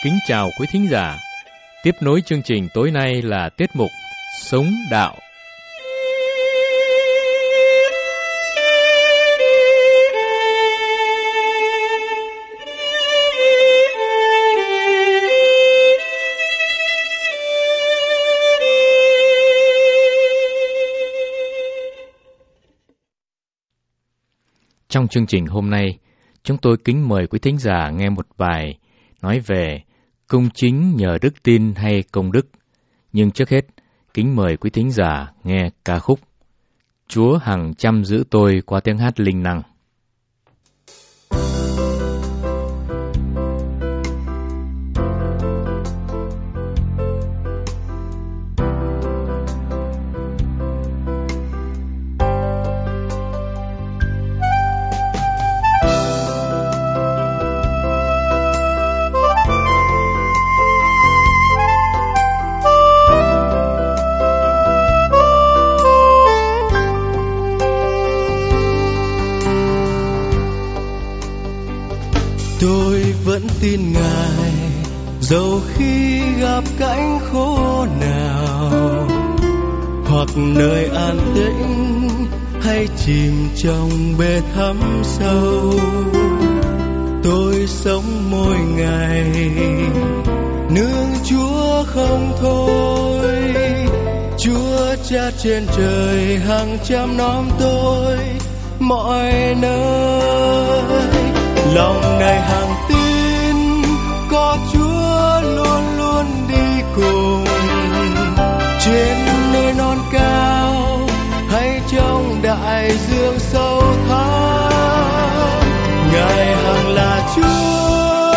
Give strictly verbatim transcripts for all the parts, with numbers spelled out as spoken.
Kính chào quý thính giả. Tiếp nối chương trình tối nay là tiết mục Sống Đạo. Trong chương trình hôm nay, chúng tôi kính mời quý thính giả nghe một bài nói về công chính nhờ đức tin hay công đức. Nhưng trước hết, kính mời quý thính giả nghe ca khúc Chúa hằng chăm giữ tôi qua tiếng hát linh năng. Vẫn tin Ngài dầu khi gặp cảnh khổ nào, hoặc nơi an tĩnh hay chìm trong bể thẳm sâu. Tôi sống mỗi ngày nương Chúa không thôi. Chúa Cha trên trời hàng trăm năm tôi mọi nơi. Lòng này hàng tin có Chúa luôn luôn đi cùng, trên nơi non cao hay trong đại dương sâu thẳm. Ngài hằng là Chúa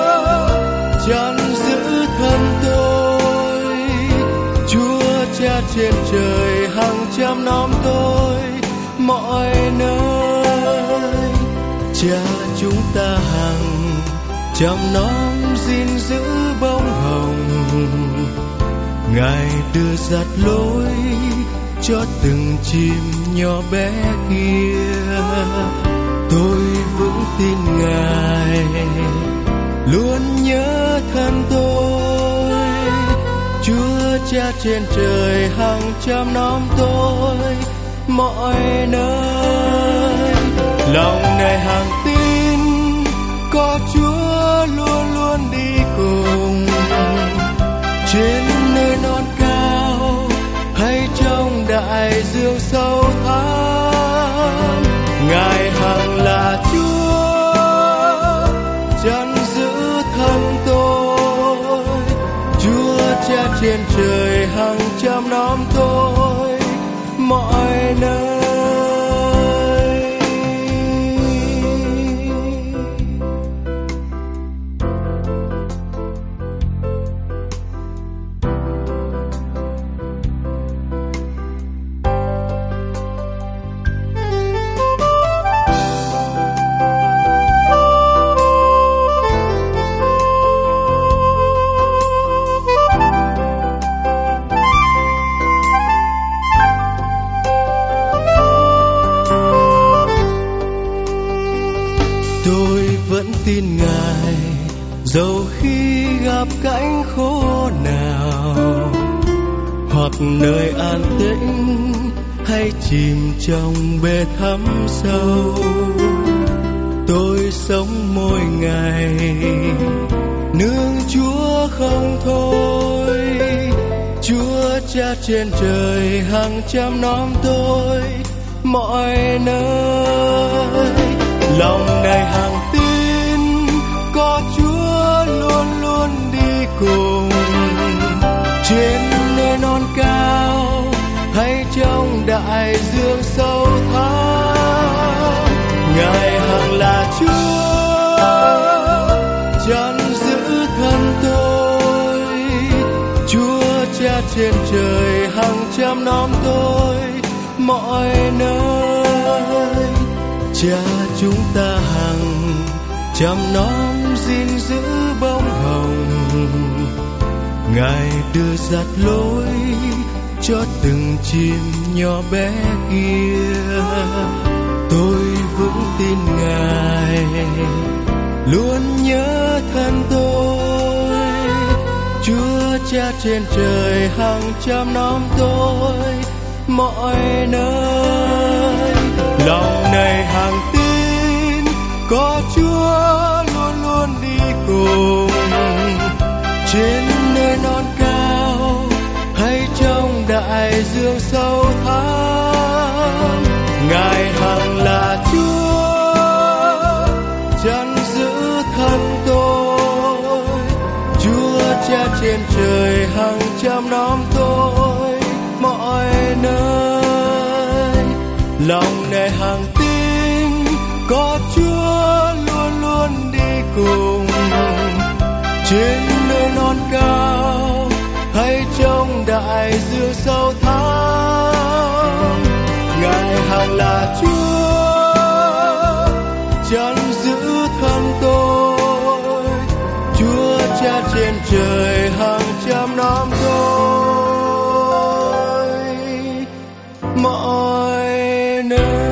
chăn giữ thân tôi. Chúa Cha trên trời hàng trăm năm tôi mọi nơi. Cha chúng ta hằng trăm năm gìn giữ bông hồng, Ngài đưa dắt lối cho từng chim nhỏ bé kia. Tôi vững tin Ngài luôn nhớ thân tôi. Chúa Cha trên trời hàng trăm năm tôi mọi nơi. Lòng này hàng tin có Chúa luôn luôn đi cùng, trên nơi non cao hay trong đại dương sâu thẳm. Ngài hằng là Chúa chăn giữ thân tôi. Chúa Cha trên trời hàng trăm năm tôi mọi nơi. Tin Ngài dầu khi gặp cảnh khổ nào, hoặc nơi an tĩnh hay chìm trong bể thẳm sâu. Tôi sống mỗi ngày nương Chúa không thôi. Chúa Cha trên trời hàng trăm năm tôi mọi nơi. Lòng này hàng tin có Chúa luôn luôn đi cùng, trên nơi non cao hay trong đại dương sâu thẳm. Ngài hằng là Chúa chăn giữ thân tôi. Chúa Cha trên trời hàng trăm năm tôi mọi nơi. Cha chúng ta hằng trăm năm gìn giữ bông hồng, Ngài đưa dắt lối cho từng chim nhỏ bé kia. Tôi vững tin Ngài luôn nhớ thân tôi. Cha trên trời hàng trăm năm tôi mọi nơi. Lòng này hàng tin có Chúa luôn luôn đi cùng, trên nơi non cao hay trong đại dương sâu thẳm. Ngài hằng là Chúa chăn giữ thân tôi, Chúa Cha trên trời hàng trăm năm tôi mọi nơi. Lòng này hàng tin có Chúa luôn luôn đi cùng, trên nơi non cao hay trong đại dương sâu thẳm. Ngài hằng là Chúa chăn giữ thân tôi, Chúa Cha trên trời hàng trăm năm tôi mọi nơi.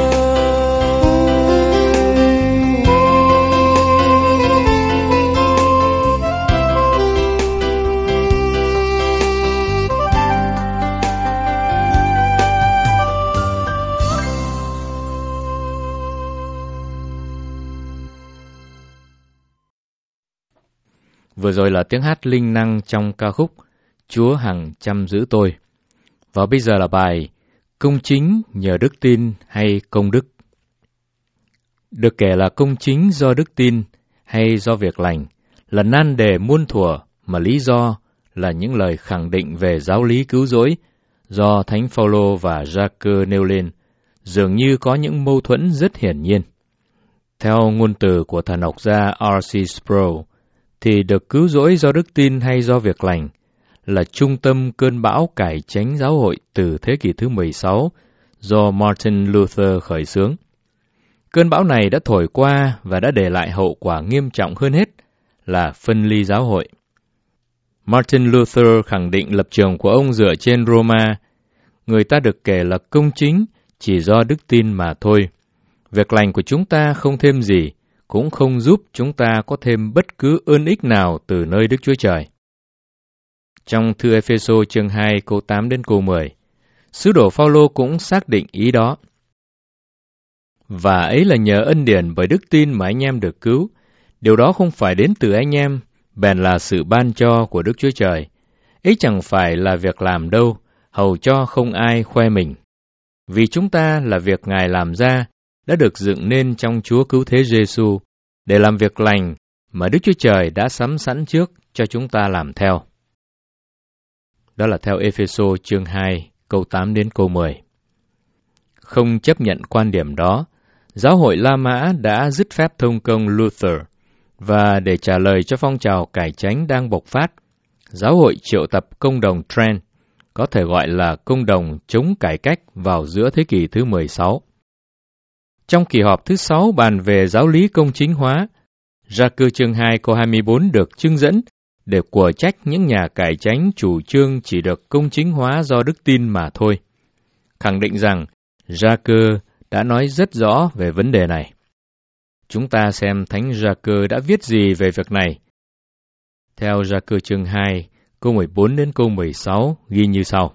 Vừa rồi là tiếng hát linh năng trong ca khúc Chúa hằng chăm giữ tôi. Và bây giờ là bài Công chính nhờ đức tin hay công đức. Được kể là công chính do đức tin hay do việc lành là nan đề muôn thuở, mà lý do là những lời khẳng định về giáo lý cứu rỗi do Thánh Phaolô và Gia-cơ nêu lên, dường như có những mâu thuẫn rất hiển nhiên. Theo ngôn từ của thần học gia R C Sproul, thì được cứu rỗi do đức tin hay do việc lành là trung tâm cơn bão cải chánh giáo hội từ thế kỷ thứ mười sáu do Martin Luther khởi xướng. Cơn bão này đã thổi qua và đã để lại hậu quả nghiêm trọng hơn hết là phân ly giáo hội. Martin Luther khẳng định lập trường của ông dựa trên Roma, người ta được kể là công chính chỉ do đức tin mà thôi. Việc lành của chúng ta không thêm gì, cũng không giúp chúng ta có thêm bất cứ ơn ích nào từ nơi Đức Chúa Trời. Trong thư Ê-phê-sô chương hai câu tám đến câu mười, sứ đồ Phaolô cũng xác định ý đó. Và ấy là nhờ ân điển bởi đức tin mà anh em được cứu. Điều đó không phải đến từ anh em, bèn là sự ban cho của Đức Chúa Trời. Ấy chẳng phải là việc làm đâu, hầu cho không ai khoe mình. Vì chúng ta là việc Ngài làm ra, đã được dựng nên trong Chúa Cứu Thế Giê-xu để làm việc lành mà Đức Chúa Trời đã sắm sẵn trước cho chúng ta làm theo. Đó là theo Ê-phê-sô chương hai, câu tám đến câu mười. Không chấp nhận quan điểm đó, giáo hội La Mã đã dứt phép thông công Luther, và để trả lời cho phong trào cải chánh đang bộc phát, giáo hội triệu tập công đồng Trent, có thể gọi là công đồng chống cải cách vào giữa thế kỷ thứ mười sáu. Trong kỳ họp thứ sáu bàn về giáo lý công chính hóa, Gia-cơ chương hai câu hai mươi bốn được trưng dẫn để của trách những nhà cải chánh chủ trương chỉ được công chính hóa do đức tin mà thôi, khẳng định rằng Gia-cơ đã nói rất rõ về vấn đề này. Chúng ta xem Thánh Gia-cơ đã viết gì về việc này. Theo Gia-cơ chương hai, câu mười bốn đến câu mười sáu ghi như sau.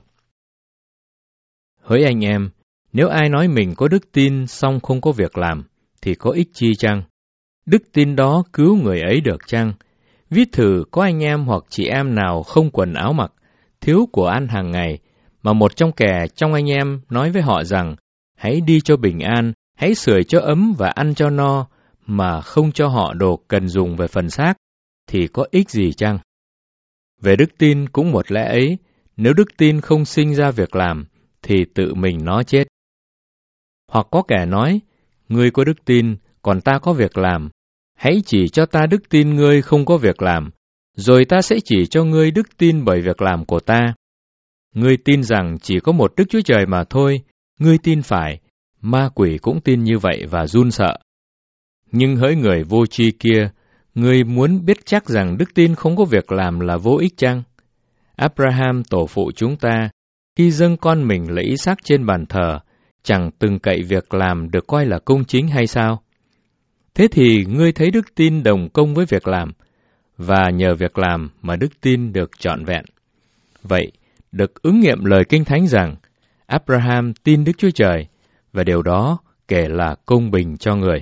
Hỡi anh em, nếu ai nói mình có đức tin song không có việc làm, thì có ích chi chăng? Đức tin đó cứu người ấy được chăng? Ví thử có anh em hoặc chị em nào không quần áo mặc, thiếu của ăn hàng ngày, mà một trong kẻ trong anh em nói với họ rằng, hãy đi cho bình an, hãy sưởi cho ấm và ăn cho no, mà không cho họ đồ cần dùng về phần xác, thì có ích gì chăng? Về đức tin cũng một lẽ ấy, nếu đức tin không sinh ra việc làm, thì tự mình nó chết. Hoặc có kẻ nói, ngươi có đức tin, còn ta có việc làm. Hãy chỉ cho ta đức tin ngươi không có việc làm, rồi ta sẽ chỉ cho ngươi đức tin bởi việc làm của ta. Ngươi tin rằng chỉ có một Đức Chúa Trời mà thôi, ngươi tin phải, ma quỷ cũng tin như vậy và run sợ. Nhưng hỡi người vô tri kia, ngươi muốn biết chắc rằng đức tin không có việc làm là vô ích chăng? Abraham tổ phụ chúng ta, khi dâng con mình lấy Isaac trên bàn thờ, chẳng từng cậy việc làm được coi là công chính hay sao? Thế thì ngươi thấy đức tin đồng công với việc làm, và nhờ việc làm mà đức tin được trọn vẹn. Vậy, được ứng nghiệm lời Kinh Thánh rằng Abraham tin Đức Chúa Trời, và điều đó kể là công bình cho người,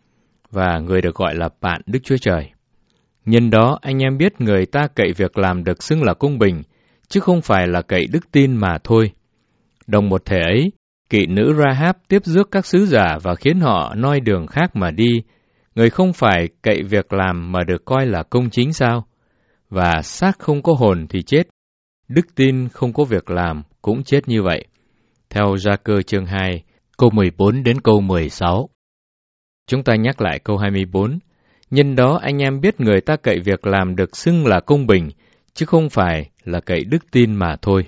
và người được gọi là bạn Đức Chúa Trời. Nhân đó anh em biết người ta cậy việc làm được xưng là công bình, chứ không phải là cậy đức tin mà thôi. Đồng một thể ấy, kỵ nữ Rahab tiếp rước các sứ giả và khiến họ noi đường khác mà đi. Người không phải cậy việc làm mà được coi là công chính sao? Và xác không có hồn thì chết, đức tin không có việc làm cũng chết như vậy. Theo Gia-cơ chương hai, câu mười bốn đến câu mười sáu. Chúng ta nhắc lại câu hai mươi bốn. Nhân đó anh em biết người ta cậy việc làm được xưng là công bình, chứ không phải là cậy đức tin mà thôi.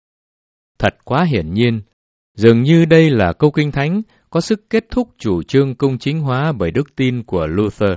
Thật quá hiển nhiên, dường như đây là câu Kinh Thánh có sức kết thúc chủ trương công chính hóa bởi đức tin của Luther.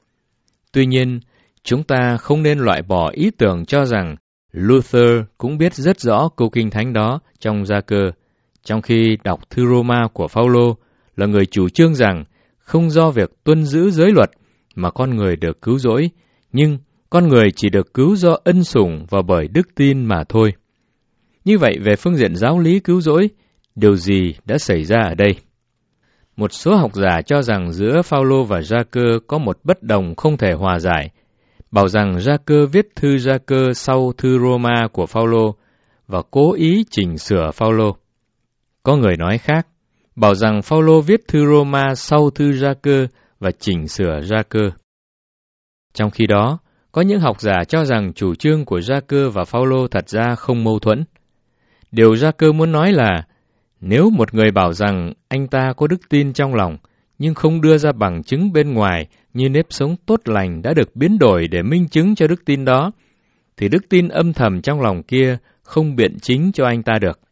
Tuy nhiên, chúng ta không nên loại bỏ ý tưởng cho rằng Luther cũng biết rất rõ câu Kinh Thánh đó trong Gia-cơ, trong khi đọc thư Roma của Phao-lô là người chủ trương rằng không do việc tuân giữ giới luật mà con người được cứu rỗi, nhưng con người chỉ được cứu do ân sủng và bởi đức tin mà thôi. Như vậy, về phương diện giáo lý cứu rỗi, điều gì đã xảy ra ở đây? Một số học giả cho rằng giữa Phao-lô và Gia-cơ có một bất đồng không thể hòa giải, bảo rằng Gia-cơ viết thư Gia-cơ sau thư Roma của Phao-lô và cố ý chỉnh sửa Phao-lô. Có người nói khác, bảo rằng Phao-lô viết thư Roma sau thư Gia-cơ và chỉnh sửa Gia-cơ. Trong khi đó, có những học giả cho rằng chủ trương của Gia-cơ và Phao-lô thật ra không mâu thuẫn. Điều Gia-cơ muốn nói là, nếu một người bảo rằng anh ta có đức tin trong lòng, nhưng không đưa ra bằng chứng bên ngoài như nếp sống tốt lành đã được biến đổi để minh chứng cho đức tin đó, thì đức tin âm thầm trong lòng kia không biện chính cho anh ta được.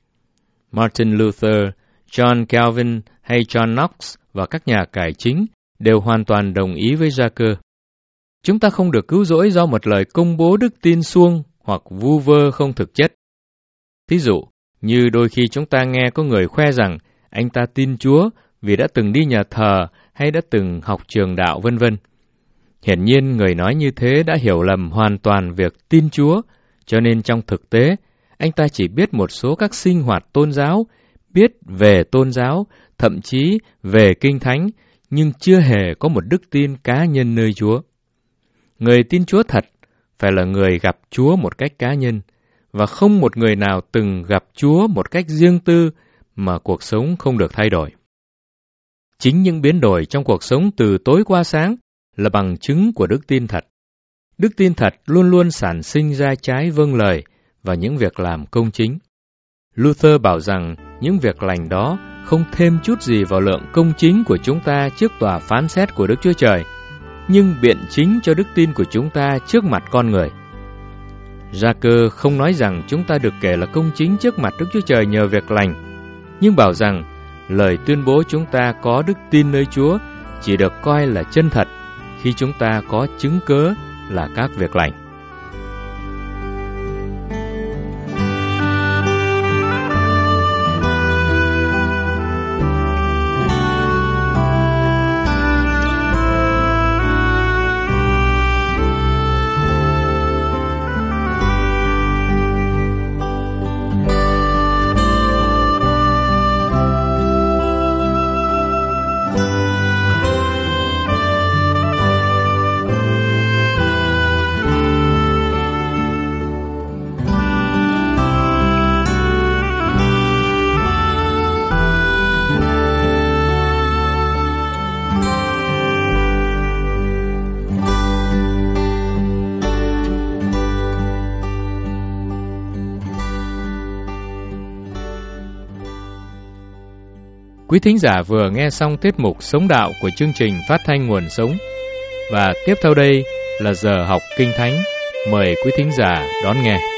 Martin Luther, John Calvin hay John Knox và các nhà cải chính đều hoàn toàn đồng ý với Gia-cơ. Chúng ta không được cứu rỗi do một lời công bố đức tin suông hoặc vu vơ không thực chất. Thí dụ, như đôi khi chúng ta nghe có người khoe rằng anh ta tin Chúa vì đã từng đi nhà thờ hay đã từng học trường đạo vân vân. Hiển nhiên người nói như thế đã hiểu lầm hoàn toàn việc tin Chúa, cho nên trong thực tế, anh ta chỉ biết một số các sinh hoạt tôn giáo, biết về tôn giáo, thậm chí về Kinh Thánh, nhưng chưa hề có một đức tin cá nhân nơi Chúa. Người tin Chúa thật phải là người gặp Chúa một cách cá nhân, và không một người nào từng gặp Chúa một cách riêng tư mà cuộc sống không được thay đổi. Chính những biến đổi trong cuộc sống từ tối qua sáng là bằng chứng của đức tin thật. Đức tin thật luôn luôn sản sinh ra trái vâng lời và những việc làm công chính. Luther bảo rằng những việc lành đó không thêm chút gì vào lượng công chính của chúng ta trước tòa phán xét của Đức Chúa Trời, nhưng biện chính cho đức tin của chúng ta trước mặt con người. Gia-cơ không nói rằng chúng ta được kể là công chính trước mặt Đức Chúa Trời nhờ việc lành, nhưng bảo rằng lời tuyên bố chúng ta có đức tin nơi Chúa chỉ được coi là chân thật khi chúng ta có chứng cớ là các việc lành. Quý thính giả vừa nghe xong tiết mục Sống Đạo của chương trình phát thanh Nguồn Sống. Và tiếp theo đây là giờ học Kinh Thánh. Mời quý thính giả đón nghe.